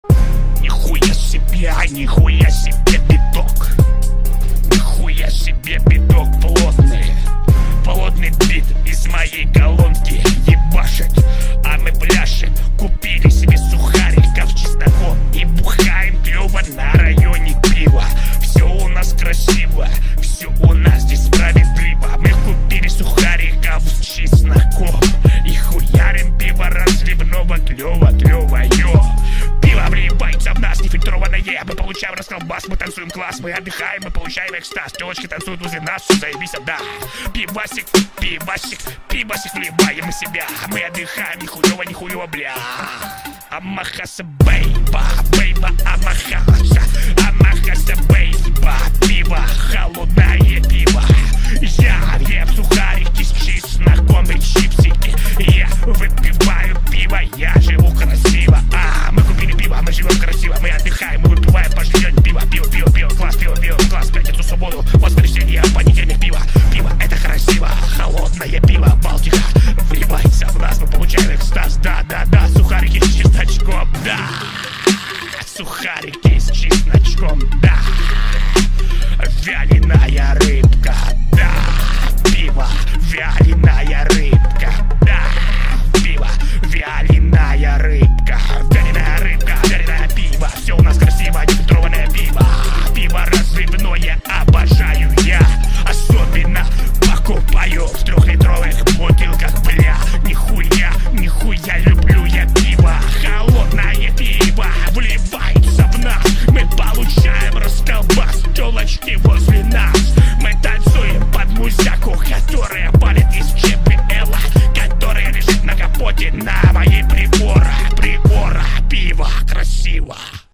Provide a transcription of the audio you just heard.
Нихуя себе биток. Нихуя себе биток плотный. Плотный бит из моей колонки ебашит. А мы пляшем, купили себе сухариков чесноком и бухаем клёво на районе пива. Все у нас красиво, все у нас здесь справедливо. Мы купили сухариков с чесноком и хуярим пиво разливного клёво, йо. Пиво вливается в нас нефильтрованное. Мы получаем расколбас, мы танцуем класс. Мы отдыхаем, мы получаем экстаз. Телочки танцуют возле нас, все заебись, да. Пивасик вливаем из себя. Мы отдыхаем, нихуево, бля. Амахаса, бейба, амахаса. Амахаса, бейба, пиво, холодное пиво. Я ем сухарики с чесноком и чипсики. Я выпиваю пиво, я живу красиво. Мы купили пиво, мы живем красиво. Мы отдыхаем, мы выпиваем по жизни пиво, класс, класс. Пятницу, субботу, воскресенье, понедельник, пиво. Пиво это красиво, холодное пиво, Балтика вливается в нас, мы получаем экстаз. Да, сухарики с чесночком, да. Сухарики с чесночком, да. Вяленая рыбка, да. Пиво, вяленая.